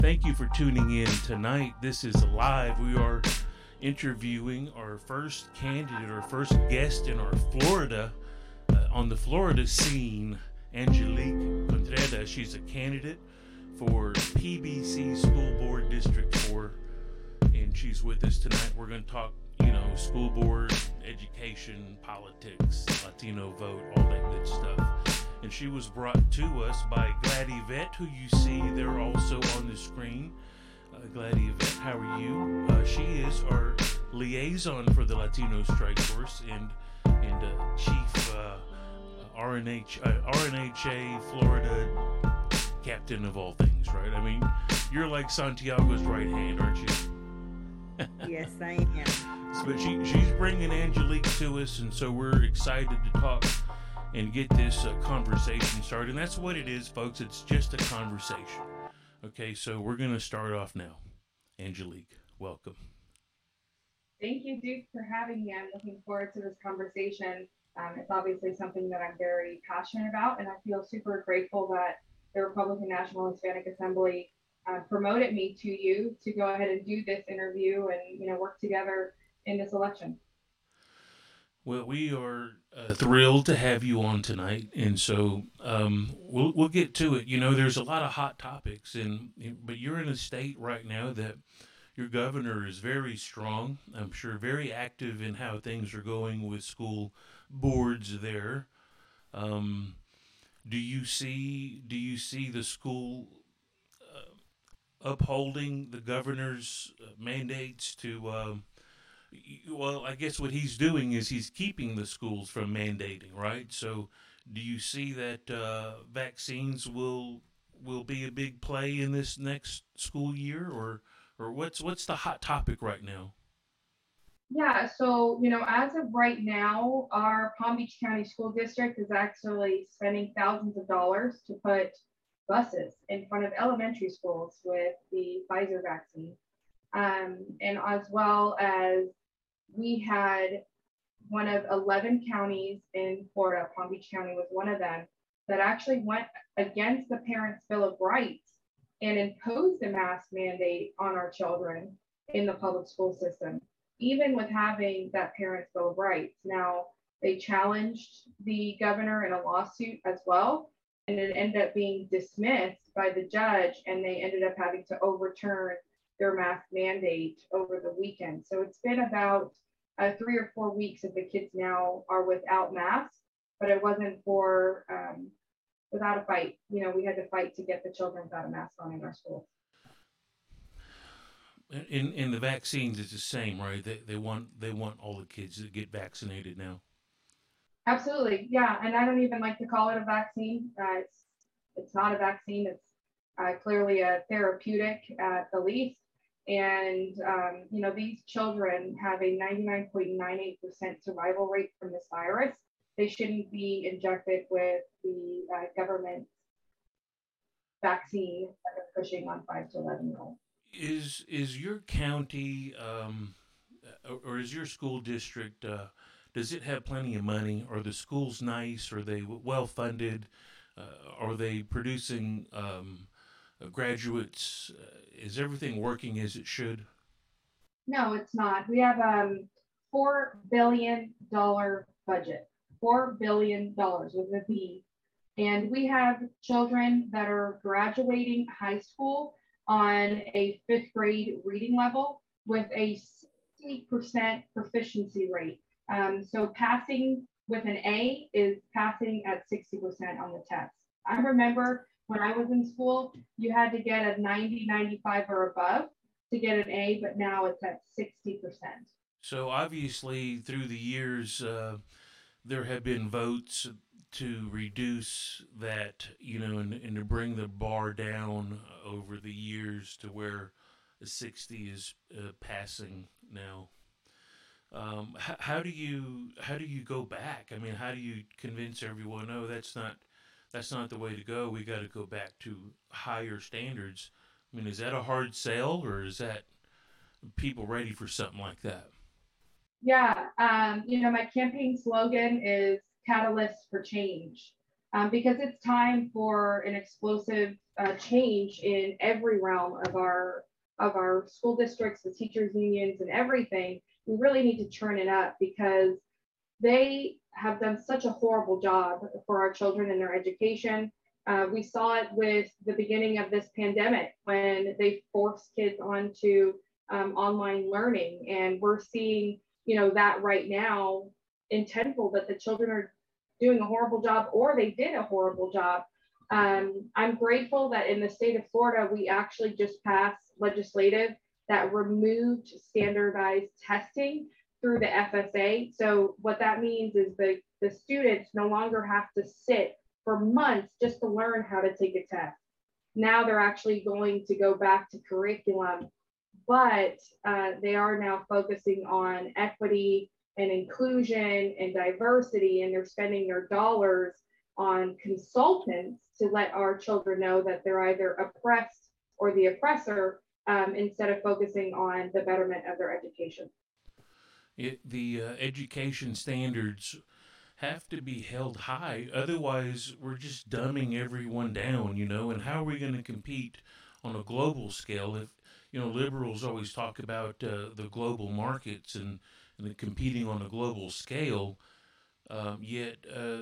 Thank you for tuning in tonight. This is live. We are interviewing our first candidate, our first guest in our Florida, on the Florida scene, Angelique Contreras. She's a candidate for PBC School Board District 4, and she's with us tonight. We're going to talk, school board, education, politics, Latino vote, all that good stuff. And she was brought to us by Gladys Vet, who you see there also on the screen. Gladys Vet, how are you? She is our liaison for the Latino Strike Force and chief RNHA Florida captain of all things, right? I mean, you're like Santiago's right hand, aren't you? Yes, I am. But she's bringing Angelique to us, and so we're excited to talk and get this conversation started. And that's what it is, folks. It's just a conversation. Okay, so we're going to start off now. Angelique, welcome. Thank you, Duke, for having me. I'm looking forward to this conversation. It's obviously something that I'm very passionate about, and I feel super grateful that the Republican National Hispanic Assembly promoted me to you to go ahead and do this interview and work together in this election. Well, we are thrilled to have you on tonight, and so we'll get to it. There's a lot of hot topics, but you're in a state right now that your governor is very strong. I'm sure very active in how things are going with school boards there. Do you see the school upholding the governor's mandates to? Well, I guess what he's doing is he's keeping the schools from mandating, right? So, do you see that vaccines will be a big play in this next school year, or what's the hot topic right now? Yeah, so as of right now, our Palm Beach County School District is actually spending thousands of dollars to put buses in front of elementary schools with the Pfizer vaccine, and as well as we had one of 11 counties in Florida, Palm Beach County was one of them, that actually went against the Parents' Bill of Rights and imposed a mask mandate on our children in the public school system, even with having that Parents' Bill of Rights. Now, they challenged the governor in a lawsuit as well, and it ended up being dismissed by the judge, and they ended up having to overturn their mask mandate over the weekend. So it's been about 3 or 4 weeks that the kids now are without masks, but it wasn't without a fight. We had to fight to get the children without a mask on in our schools. In the vaccines, it's the same, right? They want all the kids to get vaccinated now. Absolutely, yeah. And I don't even like to call it a vaccine. It's not a vaccine. It's clearly a therapeutic at the least. And, these children have a 99.98% survival rate from this virus. They shouldn't be injected with the government vaccine that they're pushing on 5 to 11-year-olds. Is your county or is your school district, does it have plenty of money? Are the schools nice? Are they well funded? Are they producing graduates? Is everything working as it should? No, it's not. We have a $4 billion budget, $4 billion with a B. And we have children that are graduating high school on a 5th grade reading level with a 60% proficiency rate. So passing with an A is passing at 60% on the test. I remember when I was in school, you had to get a 90, 95 or above to get an A, but now it's at 60%. So obviously through the years, there have been votes to reduce that, and to bring the bar down over the years to where 60 is passing now. How do you go back? I mean, how do you convince everyone? No, that's not the way to go. We got to go back to higher standards. I mean, is that a hard sell, or is that people ready for something like that? Yeah, my campaign slogan is Catalyst for Change. because it's time for an explosive change in every realm of our school districts, the teachers unions, and everything. We really need to turn it up because they have done such a horrible job for our children and their education. We saw it with the beginning of this pandemic when they forced kids onto online learning, and we're seeing, that right now in tenfold that the children are doing a horrible job or they did a horrible job. I'm grateful that in the state of Florida, we actually just passed legislative that removed standardized testing through the FSA. So what that means is the students no longer have to sit for months just to learn how to take a test. Now they're actually going to go back to curriculum, but they are now focusing on equity and inclusion and diversity, and they're spending their dollars on consultants to let our children know that they're either oppressed or the oppressor, instead of focusing on the betterment of their education. The education standards have to be held high. Otherwise, we're just dumbing everyone down, and how are we going to compete on a global scale if, liberals always talk about the global markets and competing on a global scale, yet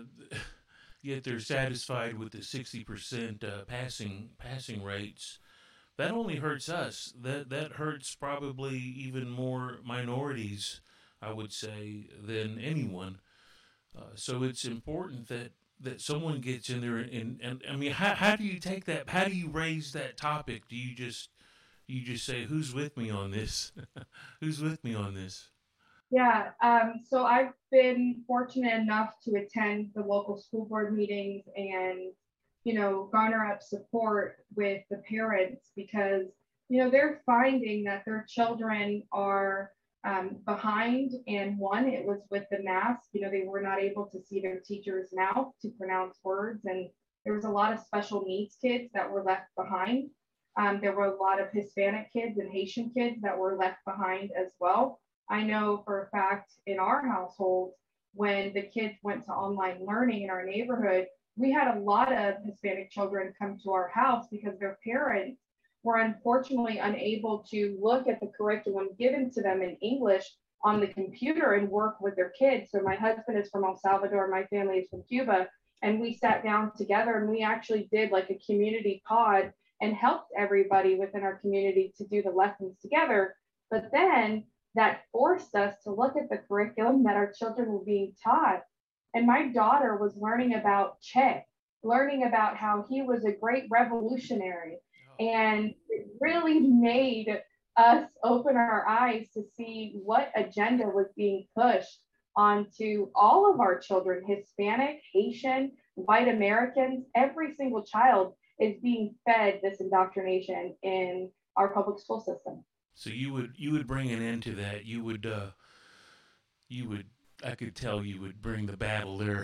yet they're satisfied with the 60% passing rates. That only hurts us. That hurts probably even more minorities, I would say, than anyone. So it's important that someone gets in there and I mean, how do you take that? How do you raise that topic? Do you just say, who's with me on this? Who's with me on this? Yeah, so I've been fortunate enough to attend the local school board meetings and, garner up support with the parents because, they're finding that their children are behind. And one, it was with the mask, they were not able to see their teacher's mouth to pronounce words. And there was a lot of special needs kids that were left behind. There were a lot of Hispanic kids and Haitian kids that were left behind as well. I know for a fact in our household, when the kids went to online learning in our neighborhood, we had a lot of Hispanic children come to our house because their parents were unfortunately unable to look at the curriculum given to them in English on the computer and work with their kids. So my husband is from El Salvador, my family is from Cuba, and we sat down together and we actually did like a community pod and helped everybody within our community to do the lessons together. But then that forced us to look at the curriculum that our children were being taught. And my daughter was learning about Che, learning about how he was a great revolutionary. And it really made us open our eyes to see what agenda was being pushed onto all of our children, Hispanic, Haitian, white Americans. Every single child is being fed this indoctrination in our public school system. So you would bring an end to that. You would I could tell you would bring the battle there.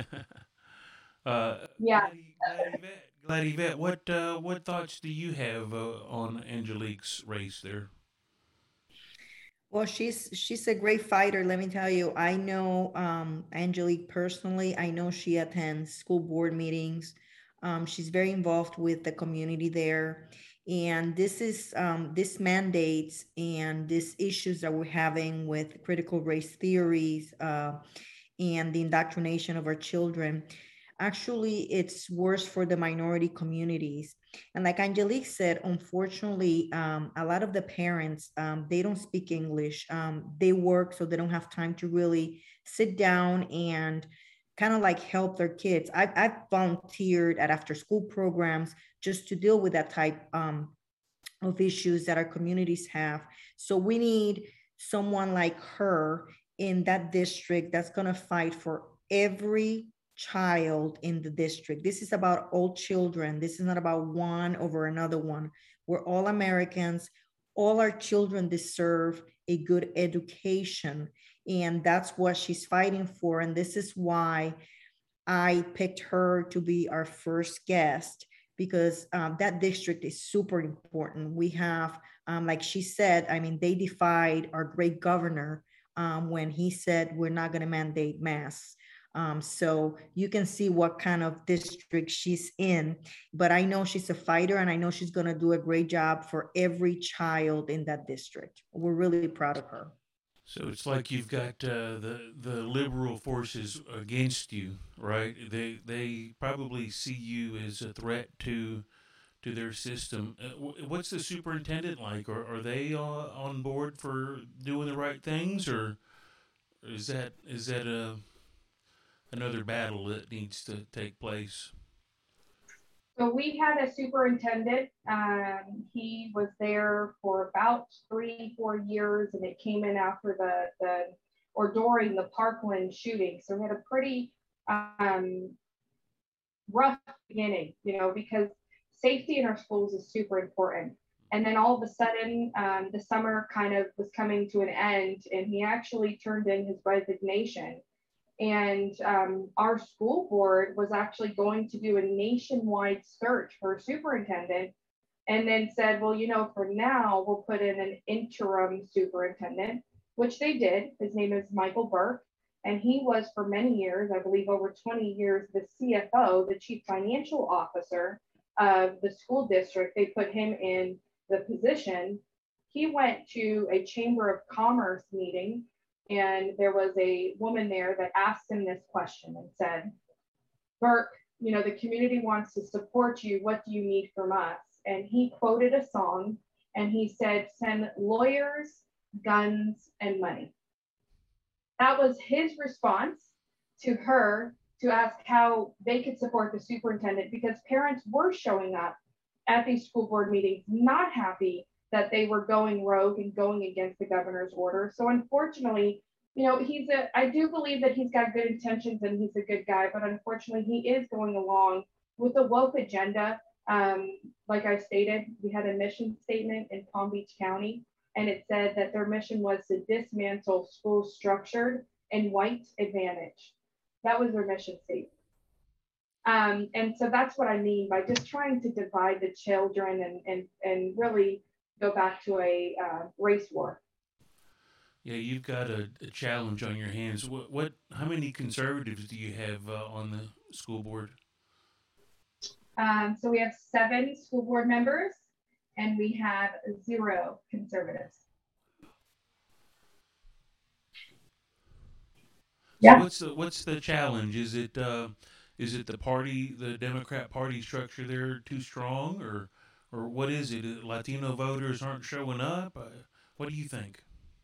Yeah. Glad Yvette, what thoughts do you have on Angelique's race there? Well, she's a great fighter. Let me tell you, I know Angelique personally. I know she attends school board meetings. She's very involved with the community there, and this mandates and these issues that we're having with critical race theories and the indoctrination of our children. Actually, it's worse for the minority communities. And like Angelique said, unfortunately, a lot of the parents, they don't speak English. They work, so they don't have time to really sit down and kind of like help their kids. I've volunteered at after school programs just to deal with that type of issues that our communities have. So we need someone like her in that district that's going to fight for every child in the district. This is about all children. This is not about one over another one. We're all Americans. All our children deserve a good education. And that's what she's fighting for. And this is why I picked her to be our first guest, because that district is super important. We have, like she said, I mean, they defied our great governor when he said we're not going to mandate masks. So you can see what kind of district she's in. But I know she's a fighter, and I know she's going to do a great job for every child in that district. We're really proud of her. So it's like you've got the liberal forces against you, right? They probably see you as a threat to their system. What's the superintendent like? Are they on board for doing the right things, or is that another battle that needs to take place? So we had a superintendent. He was there for about 3, 4 years, and it came in after the or during the Parkland shooting. So we had a pretty um, rough beginning, because safety in our schools is super important. And then all of a sudden, the summer kind of was coming to an end, and he actually turned in his resignation. And our school board was actually going to do a nationwide search for a superintendent, and then said, well, for now, we'll put in an interim superintendent, which they did. His name is Michael Burke. And he was for many years, I believe over 20 years, the CFO, the chief financial officer of the school district. They put him in the position. He went to a Chamber of Commerce meeting, and there was a woman there that asked him this question and said, Burke, the community wants to support you. What do you need from us? And he quoted a song, and he said, send lawyers, guns, and money. That was his response to her to ask how they could support the superintendent, because parents were showing up at these school board meetings not happy that they were going rogue and going against the governor's order. So unfortunately, I do believe that he's got good intentions and he's a good guy, but unfortunately he is going along with the woke agenda. Like I stated, we had a mission statement in Palm Beach County, and it said that their mission was to dismantle schools structured in white advantage. That was their mission statement. And so that's what I mean by just trying to divide the children and really go back to a race war. Yeah, you've got a challenge on your hands. How many conservatives do you have on the school board? So we have 7 school board members, and we have 0 conservatives. Yeah. So what's the challenge? Is it the Democrat Party structure there too strong, or what is it? Latino voters aren't showing up. What do you think?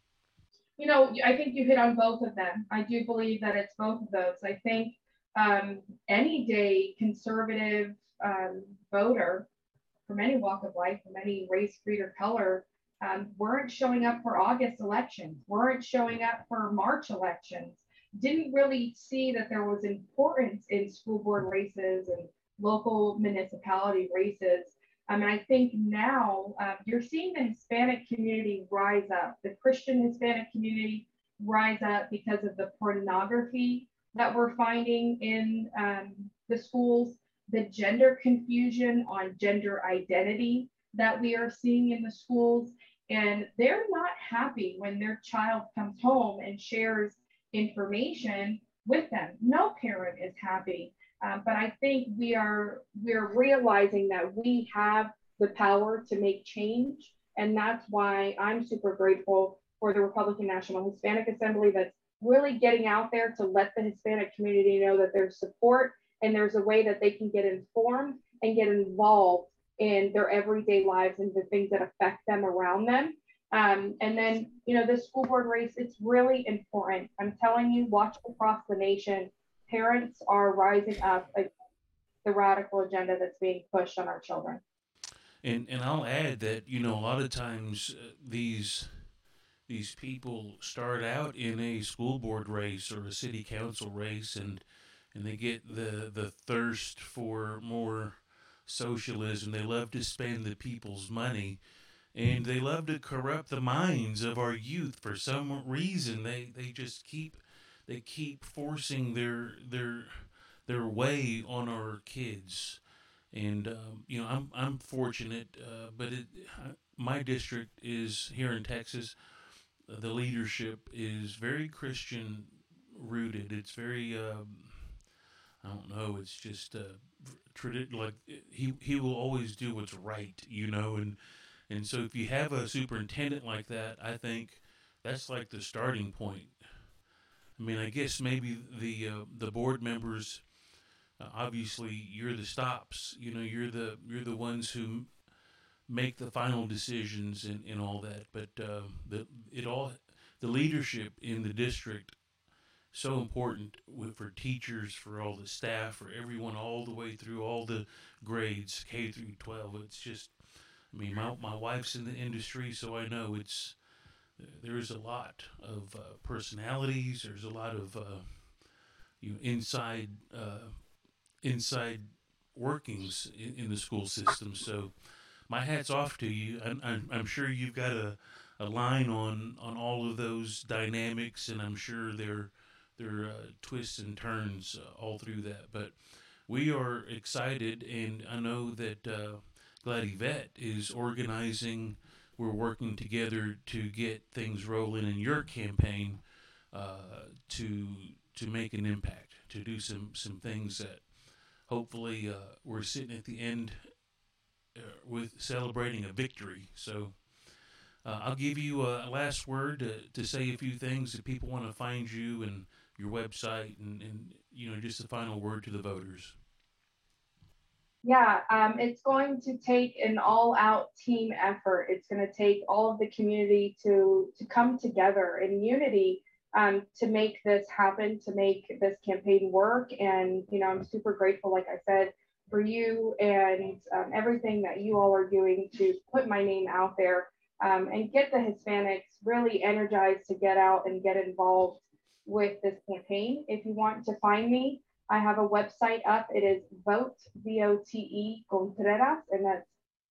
I think you hit on both of them. I do believe that it's both of those. I think any day conservative voter from any walk of life, from any race, creed, or color, weren't showing up for August elections, weren't showing up for March elections, didn't really see that there was importance in school board races and local municipality races. And I think now you're seeing the Hispanic community rise up, the Christian Hispanic community rise up because of the pornography that we're finding in the schools, the gender confusion on gender identity that we are seeing in the schools. And they're not happy when their child comes home and shares information with them. No parent is happy. But I think we're realizing that we have the power to make change. And that's why I'm super grateful for the Republican National Hispanic Assembly that's really getting out there to let the Hispanic community know that there's support and there's a way that they can get informed and get involved in their everyday lives and the things that affect them around them. And then, the school board race, it's really important. I'm telling you, watch across the nation. Parents are rising up against the radical agenda that's being pushed on our children. And I'll add that a lot of times these people start out in a school board race or a city council race, and they get the thirst for more socialism. They love to spend the people's money, and they love to corrupt the minds of our youth for some reason. They just keep forcing their way on our kids. And I'm fortunate, but my district is here in Texas. The leadership is very Christian rooted. It's very, I don't know. It's just like he will always do what's right, and so if you have a superintendent like that, I think that's like the starting point. I mean, I guess maybe the board members, obviously you're the stops. You're the ones who make the final decisions and all that. But the leadership in the district, so important for teachers, for all the staff, for everyone, all the way through all the grades, K through 12. It's just, I mean, my wife's in the industry, so I know there's a lot of personalities. There's a lot of inside workings in the school system. So my hat's off to you. I'm sure you've got a line on all of those dynamics, and I'm sure there are twists and turns all through that. But we are excited, and I know that Glad Yvette is organizing. We're working together to get things rolling in your campaign to make an impact, to do some things that hopefully we're sitting at the end with celebrating a victory. So I'll give you a last word to say a few things if people want to find you and your website and just a final word to the voters. Yeah, it's going to take an all-out team effort. It's going to take all of the community to come together in unity to make this happen, to make this campaign work. And, I'm super grateful, like I said, for you and everything that you all are doing to put my name out there and get the Hispanics really energized to get out and get involved with this campaign. If you want to find me, I have a website up. It is Vote, VOTE Contreras, and that's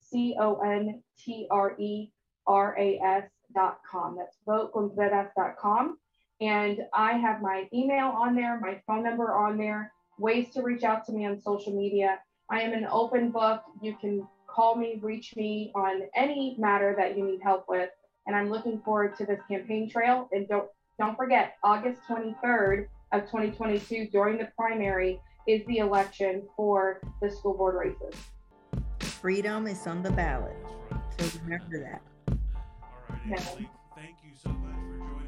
CONTRERAS.com. That's votecontreras.com. And I have my email on there, my phone number on there, ways to reach out to me on social media. I am an open book. You can call me, reach me on any matter that you need help with. And I'm looking forward to this campaign trail. And don't forget, August 23rd of 2022, during the primary, is the election for the school board races. Freedom is on the ballot. So remember that. All right, Angelique, thank you so much for joining